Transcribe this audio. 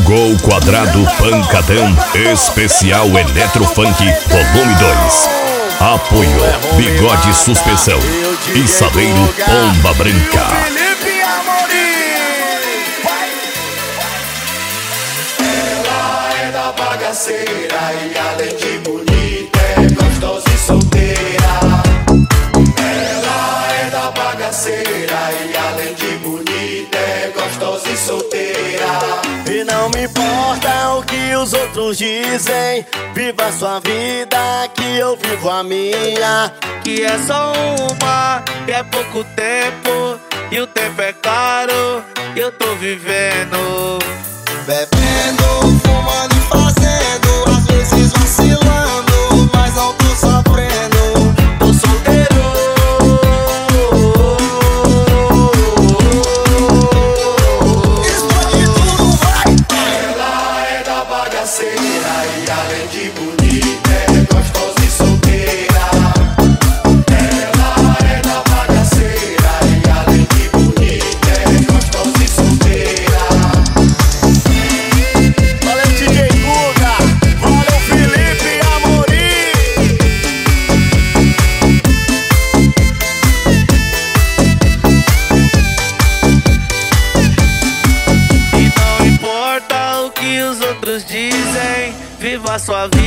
Gol Quadrado Pancadão Especial Eletrofunk Volume 2. Apoio Bigode Suspensão e Saleiro Pomba Branca. Felipe Amorim. Ela é da bagaceira e além de bonita é gostosa e solteira. Ela é da bagaceira e além de bonita é gostosa e solteira. E não me importa o que os outros dizem, viva a sua vida que eu vivo a minha. Que é só uma, que é pouco tempo, e o tempo é caro, e eu tô vivendo. Bebendo, fumando e fazendo, às vezes vacilando, mas não tô sofrendo. Tô solteiro. Explode tudo, vai! Ela é da bagaceira e além de bonita é gostosa e solteira. Ela é da bagaceira e além de bonita é gostosa e solteira. Valeu, DJ Guga! Valeu, Felipe Amorim! E não importa o que os outros dizem, viva a sua vida